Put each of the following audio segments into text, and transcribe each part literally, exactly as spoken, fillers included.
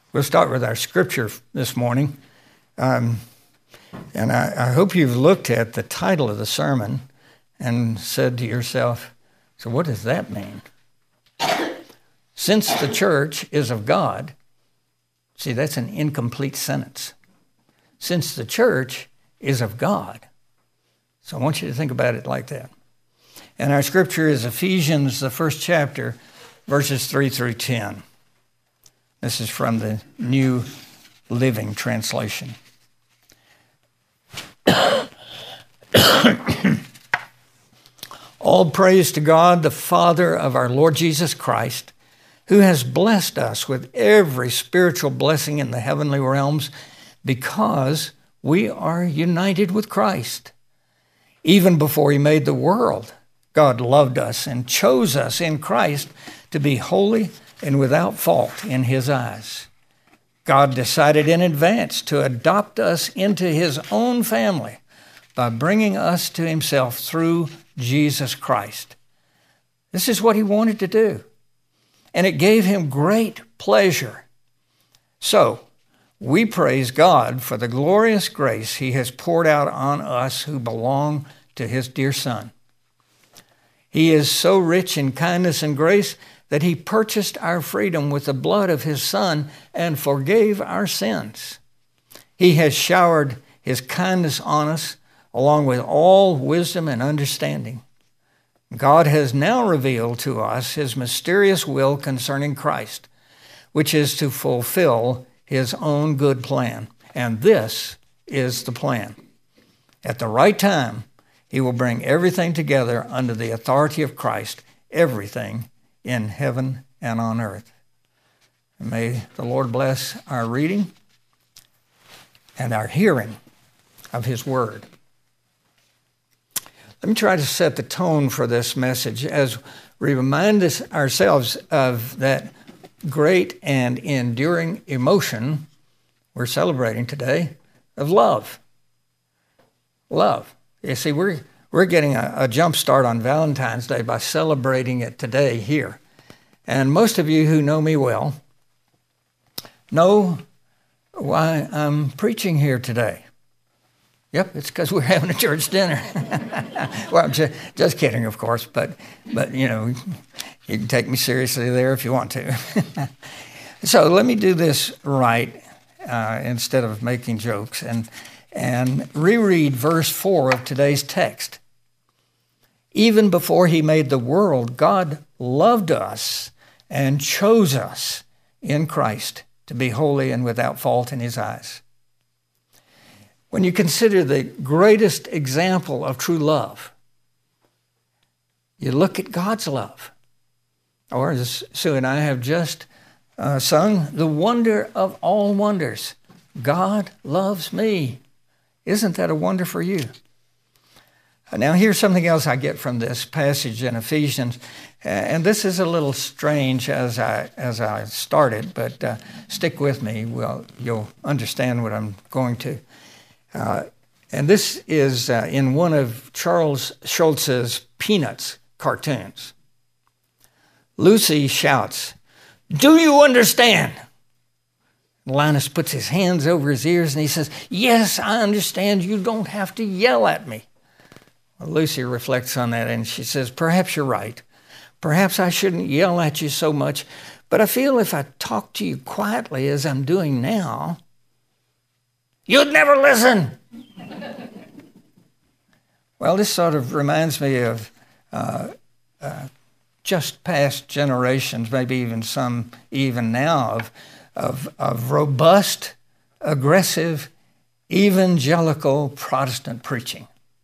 We'll start with our scripture this morning. Um, and I, I hope you've looked at the title of the sermon and said to yourself, so what does that mean? Since the church is of God, see, that's an incomplete sentence. Since the church is of God. So I want you to think about it like that. And our scripture is Ephesians, the first chapter, verses three through ten. This is from the New Living Translation. All praise to God, the Father of our Lord Jesus Christ, who has blessed us with every spiritual blessing in the heavenly realms because we are united with Christ. Even before he made the world, God loved us and chose us in Christ to be holy and without fault in his eyes. God decided in advance to adopt us into his own family by bringing us to himself through Jesus Christ. This is what he wanted to do, and it gave him great pleasure. So, we praise God for the glorious grace he has poured out on us who belong to his dear Son. He is so rich in kindness and grace that he purchased our freedom with the blood of his Son and forgave our sins. He has showered his kindness on us, along with all wisdom and understanding. God has now revealed to us his mysterious will concerning Christ, which is to fulfill his own good plan. And this is the plan. At the right time, he will bring everything together under the authority of Christ, everything in heaven and on earth. And may the Lord bless our reading and our hearing of his word. Let me try to set the tone for this message as we remind us ourselves of that great and enduring emotion we're celebrating today of love. Love. You see, we're We're getting a, a jump start on Valentine's Day by celebrating it today here. And most of you who know me well know why I'm preaching here today. Yep, it's because we're having a church dinner. Well, I'm just, just kidding, of course, but, but, you know, you can take me seriously there if you want to. So let me do this right uh, instead of making jokes and, and reread verse four of today's text. Even before he made the world, God loved us and chose us in Christ to be holy and without fault in his eyes. When you consider the greatest example of true love, you look at God's love. Or as Sue and I have just uh, sung, the wonder of all wonders. God loves me. Isn't that a wonder for you? Now, here's something else I get from this passage in Ephesians, and this is a little strange as I as I started, but uh, stick with me. Well, you'll understand what I'm going to. Uh, and this is uh, in one of Charles Schulz's Peanuts cartoons. Lucy shouts, "Do you understand?" Linus puts his hands over his ears and he says, "Yes, I understand. You don't have to yell at me." Well, Lucy reflects on that and she says, "Perhaps you're right. Perhaps I shouldn't yell at you so much, but I feel if I talk to you quietly as I'm doing now, you'd never listen." Well, this sort of reminds me of uh, uh, just past generations, maybe even some even now, of, of, of robust, aggressive, evangelical Protestant preaching.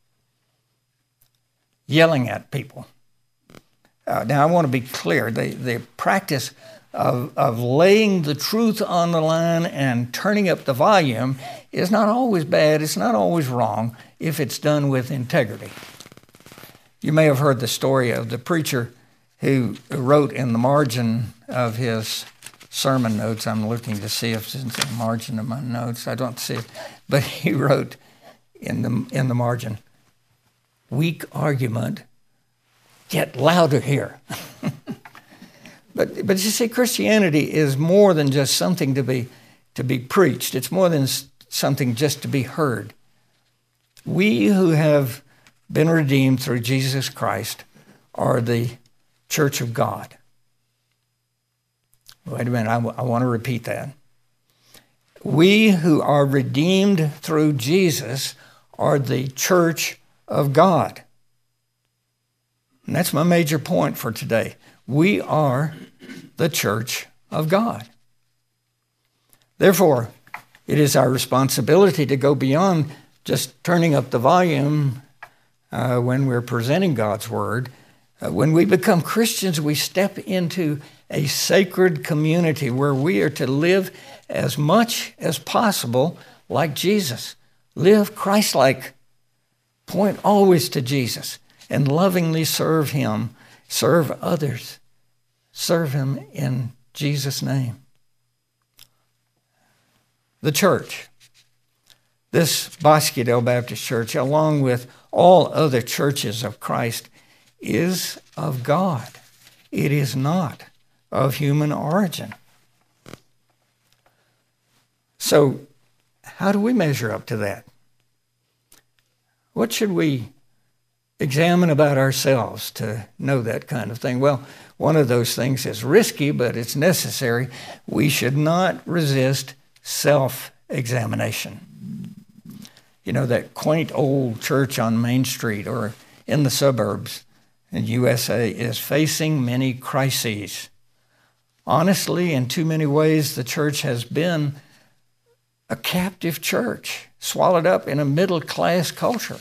Yelling at people. Uh, now, I want to be clear. The, the practice of, of laying the truth on the line and turning up the volume is not always bad. It's not always wrong if it's done with integrity. You may have heard the story of the preacher who wrote in the margin of his sermon notes. I'm looking to see if it's in the margin of my notes. I don't see it. But he wrote in the in the margin, "Weak argument, get louder here." But but you see, Christianity is more than just something to be to be preached. It's more than something just to be heard. We who have been redeemed through Jesus Christ are the church of God. Wait a minute, I, w- I want to repeat that. We who are redeemed through Jesus are the church of God. And that's my major point for today. We are the church of God. Therefore, it is our responsibility to go beyond just turning up the volume uh, when we're presenting God's Word. Uh, when we become Christians, we step into a sacred community where we are to live as much as possible like Jesus. Live Christ-like. Point always to Jesus and lovingly serve Him. Serve others. Serve Him in Jesus' name. The church. This Bosquedale Baptist Church, along with all other churches of Christ, is of God. It is not of human origin. So, how do we measure up to that? What should we examine about ourselves to know that kind of thing? Well, one of those things is risky, but it's necessary. We should not resist self-examination. You know, that quaint old church on Main Street or in the suburbs in U S A is facing many crises. Honestly, in too many ways, the church has been a captive church, swallowed up in a middle-class culture.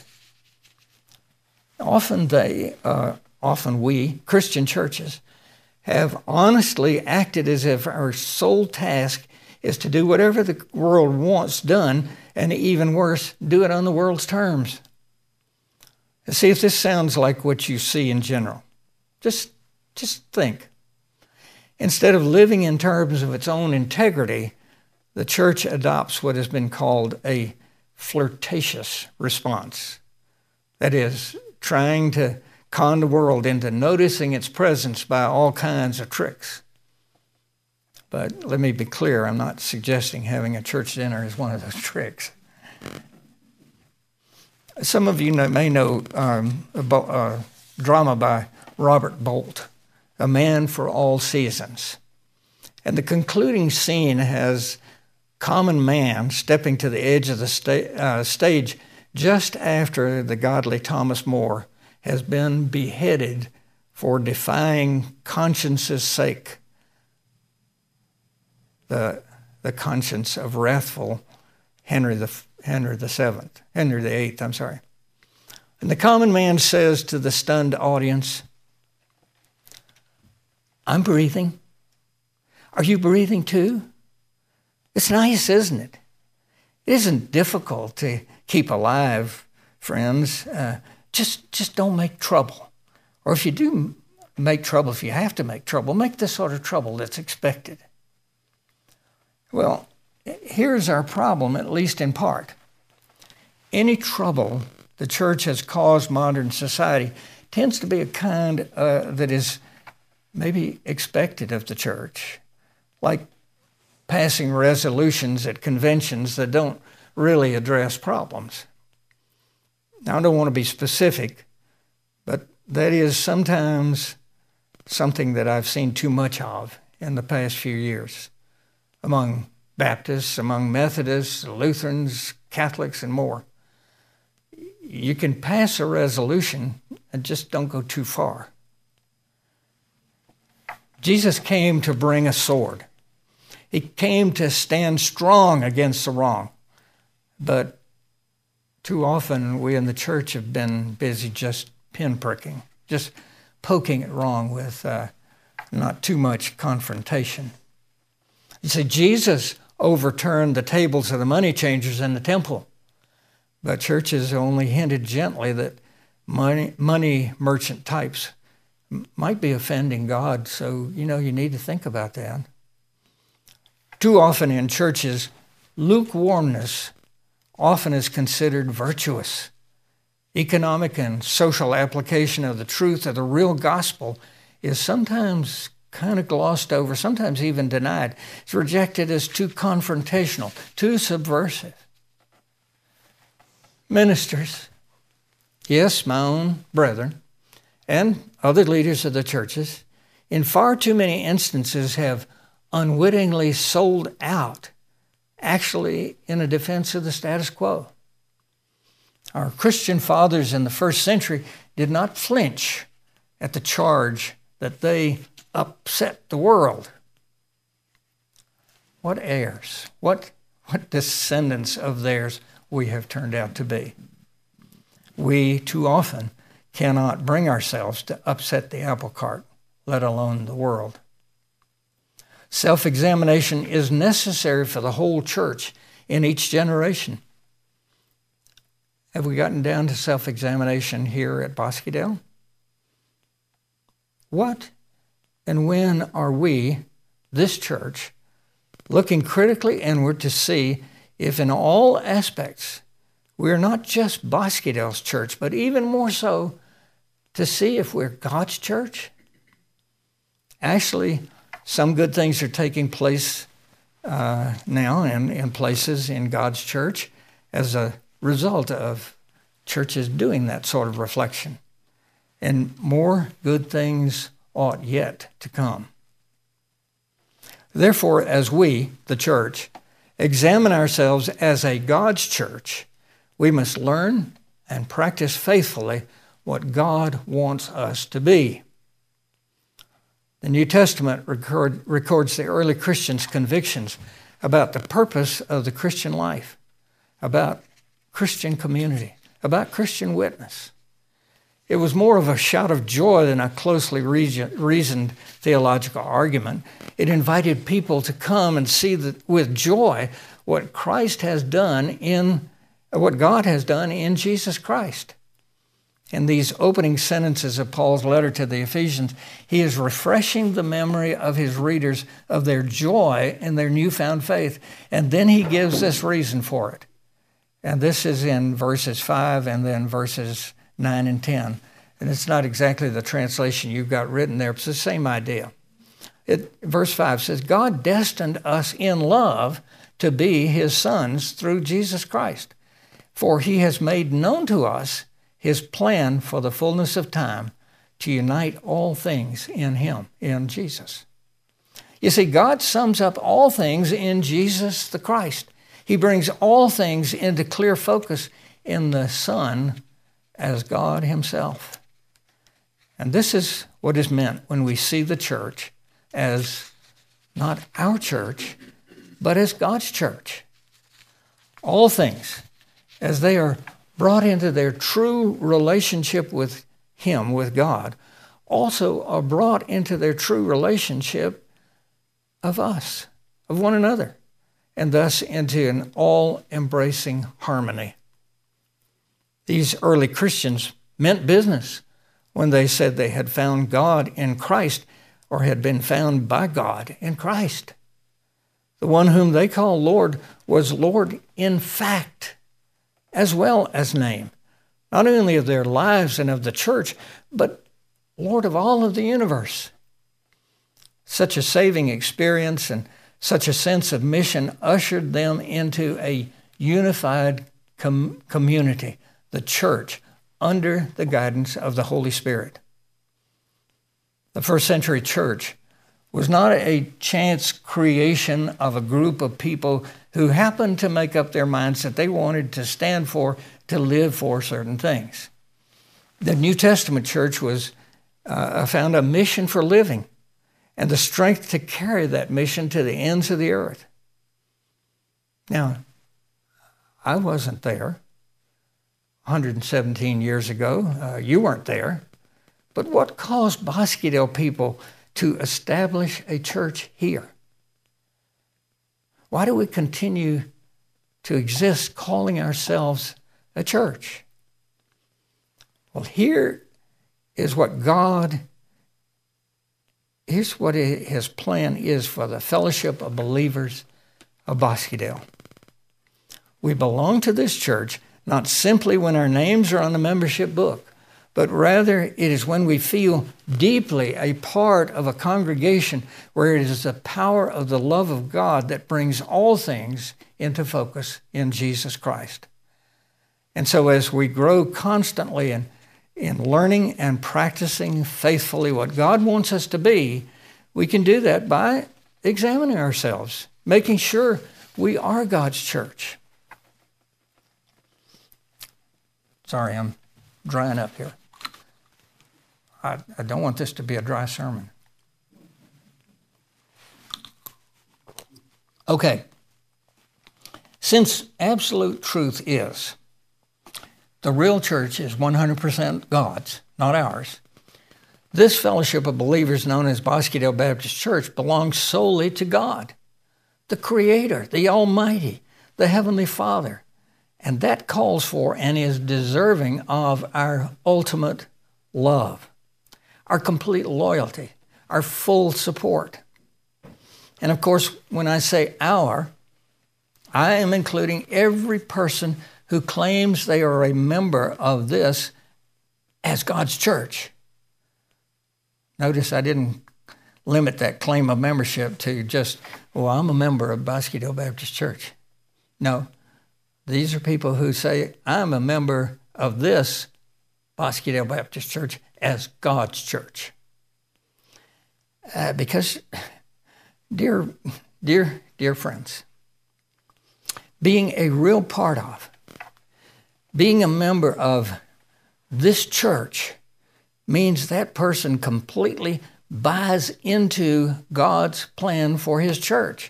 Often they, uh, often we, Christian churches, have honestly acted as if our sole task is to do whatever the world wants done, and even worse, do it on the world's terms. See if this sounds like what you see in general. Just, just think. Instead of living in terms of its own integrity, the church adopts what has been called a flirtatious response. That is, trying to con the world into noticing its presence by all kinds of tricks. But let me be clear, I'm not suggesting having a church dinner is one of those tricks. Some of you know, may know um, a uh, drama by Robert Bolt, A Man for All Seasons. And the concluding scene has common man stepping to the edge of the sta- uh, stage just after the godly Thomas More has been beheaded for defying conscience's sake, the, the conscience of wrathful Henry the Henry the Seventh, Henry the Eighth, I'm sorry. And the common man says to the stunned audience, "I'm breathing. Are you breathing too? It's nice, isn't it? It isn't difficult to keep alive, friends. Uh, just, just don't make trouble. Or if you do make trouble, if you have to make trouble, make the sort of trouble that's expected." Well, here's our problem, at least in part. Any trouble the church has caused modern society tends to be a kind uh, that is maybe expected of the church, like passing resolutions at conventions that don't really address problems. Now, I don't want to be specific, but that is sometimes something that I've seen too much of in the past few years among Baptists, among Methodists, Lutherans, Catholics, and more. You can pass a resolution and just don't go too far. Jesus came to bring a sword. He came to stand strong against the wrong. But too often we in the church have been busy just pinpricking, just poking it wrong with uh, not too much confrontation. You see, Jesus overturned the tables of the money changers in the temple, but churches only hinted gently that money, money merchant types might be offending God, so, you know, you need to think about that. Too often in churches, lukewarmness often is considered virtuous. Economic and social application of the truth of the real gospel is sometimes kind of glossed over, sometimes even denied. It's rejected as too confrontational, too subversive. Ministers, yes, my own brethren, and other leaders of the churches, in far too many instances have unwittingly sold out, actually in a defense of the status quo. Our Christian fathers in the first century did not flinch at the charge that they upset the world. What heirs, what, what descendants of theirs we have turned out to be. We too often cannot bring ourselves to upset the apple cart, let alone the world. Self-examination is necessary for the whole church in each generation. Have we gotten down to self-examination here at Bosquedale? What and when are we, this church, looking critically inward to see if in all aspects we are not just Bosquedale's church, but even more so to see if we're God's church? Actually, some good things are taking place uh, now in, in places in God's church as a result of churches doing that sort of reflection. And more good things ought yet to come. Therefore, as we, the church, examine ourselves as a God's church, we must learn and practice faithfully what God wants us to be. The New Testament record, records the early Christians' convictions about the purpose of the Christian life, about Christian community, about Christian witness. It was more of a shout of joy than a closely reasoned theological argument. It invited people to come and see that with joy what Christ has done in, what God has done in Jesus Christ. In these opening sentences of Paul's letter to the Ephesians, he is refreshing the memory of his readers of their joy in their newfound faith. And then he gives this reason for it. And this is in verses five and then verses nine and ten. And it's not exactly the translation you've got written there, but it's the same idea. It, verse five says, God destined us in love to be his sons through Jesus Christ. For he has made known to us his plan for the fullness of time to unite all things in him, in Jesus. You see, God sums up all things in Jesus the Christ. He brings all things into clear focus in the Son as God himself. And this is what is meant when we see the church as not our church, but as God's church. All things, as they are brought into their true relationship with him, with God, also are brought into their true relationship of us, of one another, and thus into an all-embracing harmony. These early Christians meant business when they said they had found God in Christ or had been found by God in Christ. The one whom they call Lord was Lord in fact as well as name, not only of their lives and of the church, but Lord of all of the universe. Such a saving experience and such a sense of mission ushered them into a unified com- community, the church, under the guidance of the Holy Spirit. The first century church was not a chance creation of a group of people who happened to make up their minds that they wanted to stand for, to live for certain things. The New Testament church was uh, found a mission for living and the strength to carry that mission to the ends of the earth. Now, I wasn't there one hundred seventeen years ago. Uh, you weren't there. But what caused Bosquedale people to establish a church here? Why do we continue to exist calling ourselves a church? Well, here is what God, here's what his plan is for the fellowship of believers of Bosquedale. We belong to this church not simply when our names are on the membership book, but rather it is when we feel deeply a part of a congregation where it is the power of the love of God that brings all things into focus in Jesus Christ. And so as we grow constantly in, in learning and practicing faithfully what God wants us to be, we can do that by examining ourselves, making sure we are God's church. Sorry, I'm drying up here. I, I don't want this to be a dry sermon. Okay. Since absolute truth is the real church is one hundred percent God's, not ours, this fellowship of believers known as Bosquedale Baptist Church belongs solely to God, the Creator, the Almighty, the Heavenly Father. And that calls for and is deserving of our ultimate love, our complete loyalty, our full support. And of course, when I say our, I am including every person who claims they are a member of this as God's church. Notice I didn't limit that claim of membership to just, well, I'm a member of Bosquedale Baptist Church. No, these are people who say, I'm a member of this Bosquedale Baptist Church as God's church. Uh, because, dear, dear, dear friends, being a real part of, being a member of this church means that person completely buys into God's plan for his church.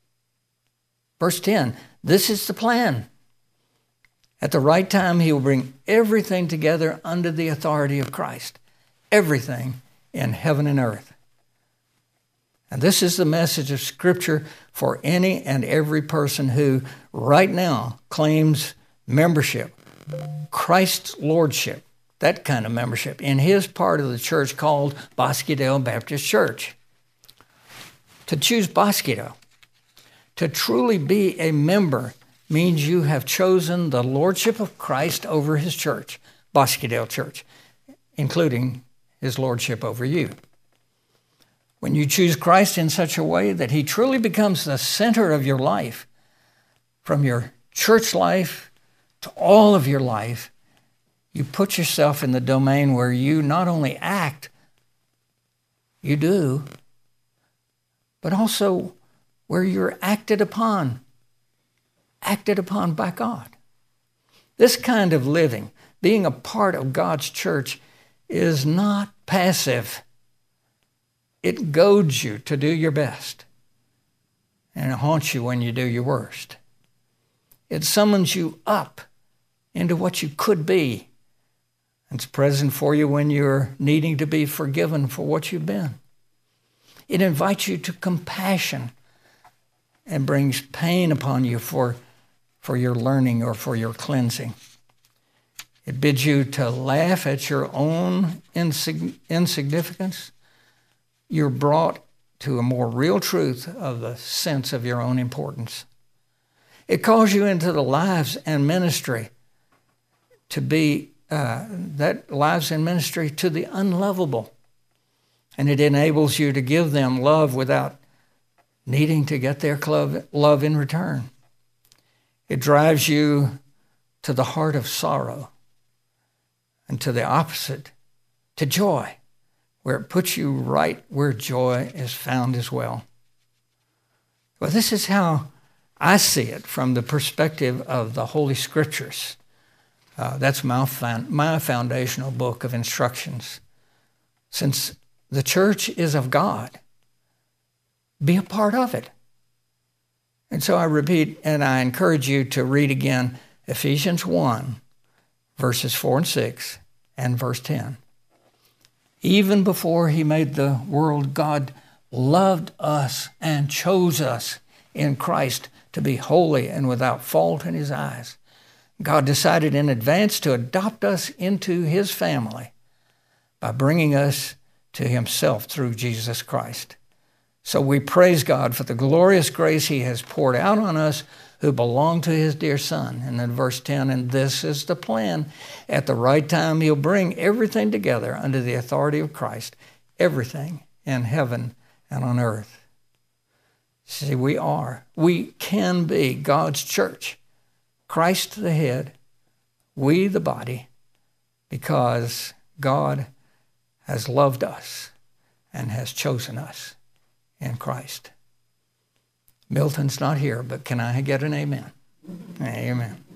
Verse ten, this is the plan. At the right time, he will bring everything together under the authority of Christ. Everything in heaven and earth. And this is the message of Scripture for any and every person who right now claims membership, Christ's lordship, that kind of membership, in his part of the church called Bosquedale Baptist Church. To choose Bosquedale, to truly be a member, means you have chosen the lordship of Christ over his church, Bosquedale Church, including his lordship over you. When you choose Christ in such a way that he truly becomes the center of your life, from your church life to all of your life, you put yourself in the domain where you not only act, you do, but also where you're acted upon, acted upon by God. This kind of living, being a part of God's church, is not passive. It goads you to do your best, and it haunts you when you do your worst. It summons you up into what you could be. It's present for you when you're needing to be forgiven for what you've been. It invites you to compassion and brings pain upon you for, for your learning or for your cleansing. It bids you to laugh at your own insig- insignificance. You're brought to a more real truth of the sense of your own importance. It calls you into the lives and ministry to be, uh, that lives and ministry to the unlovable. And it enables you to give them love without needing to get their love in return. It drives you to the heart of sorrow and to the opposite, to joy, where it puts you right where joy is found as well. Well, this is how I see it from the perspective of the Holy Scriptures. Uh, that's my, my foundational book of instructions. Since the church is of God, be a part of it. And so I repeat, and I encourage you to read again Ephesians one, verses four and six, and verse ten. Even before he made the world, God loved us and chose us in Christ to be holy and without fault in his eyes. God decided in advance to adopt us into his family by bringing us to himself through Jesus Christ. So we praise God for the glorious grace he has poured out on us who belong to his dear Son. And then verse ten, and this is the plan. At the right time, he'll bring everything together under the authority of Christ, everything in heaven and on earth. See, we are, we can be God's church, Christ the head, we the body, because God has loved us and has chosen us in Christ. Milton's not here, but can I get an amen? Amen.